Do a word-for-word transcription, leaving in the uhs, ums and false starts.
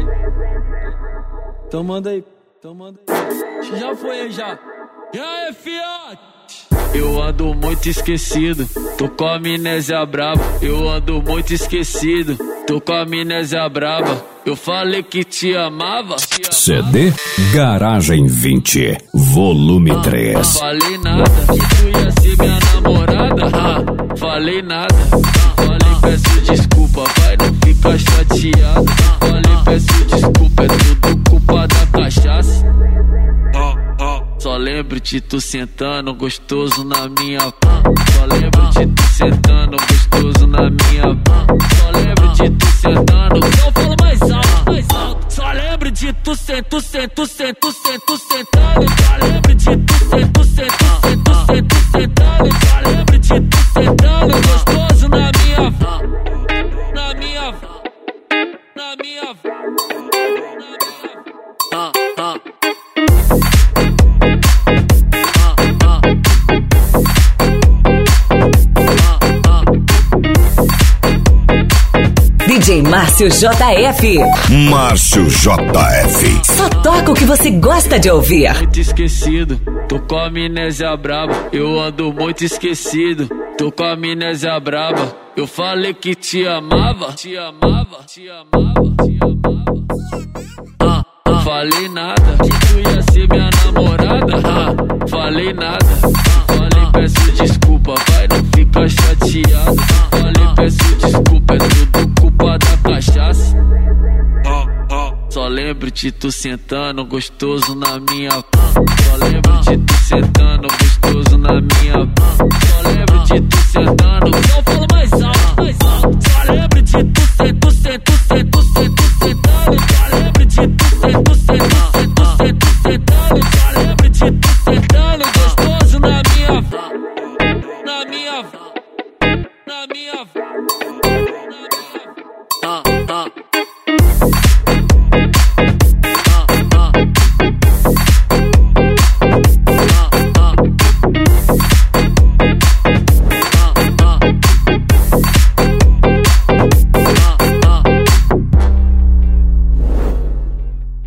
Então manda aí, então manda aí. Já foi aí já. E aí, fiote? Eu ando muito esquecido, tô com a amnésia braba. Eu ando muito esquecido, tô com a amnésia braba. Eu falei que te amava. Te amava. C D Garagem vinte, volume três. Ah, falei nada, que tu ia ser minha namorada. Ah, falei nada, falei peço desculpa, vai não fica chateado. Falei peço desculpa, é tudo culpa da cachaça. Só lembro de tu sentando gostoso na minha pã. Só lembro de tu sentando gostoso na minha pã. Só lembro de tu sentando. Eu falo mais alto, mais alto. Só lembro de tu sento, sento, sento, sento, sentando. Só lembro de tu sento, sento, sento, sento, sentando. Só lembro de tu sentando gostoso na minha pã. Na minha pã. Na minha pã. Ah, ah. D J Márcio J F. Márcio J F. Só toca o que você gosta de ouvir. Muito esquecido, tô com a amnésia braba. Eu ando muito esquecido, tô com a amnésia braba. Eu falei que te amava, te amava, te amava, te amava. Ah, ah, falei nada, que tu ia ser minha namorada. Ah, falei nada, falei peço desculpa, vai não fica chateado. Falei peço desculpa, é tudo culpa da cachaça. Só lembro de tu sentando gostoso na minha pã. Só lembro de tu sentando gostoso na minha pã. Só lembro de tu sentando.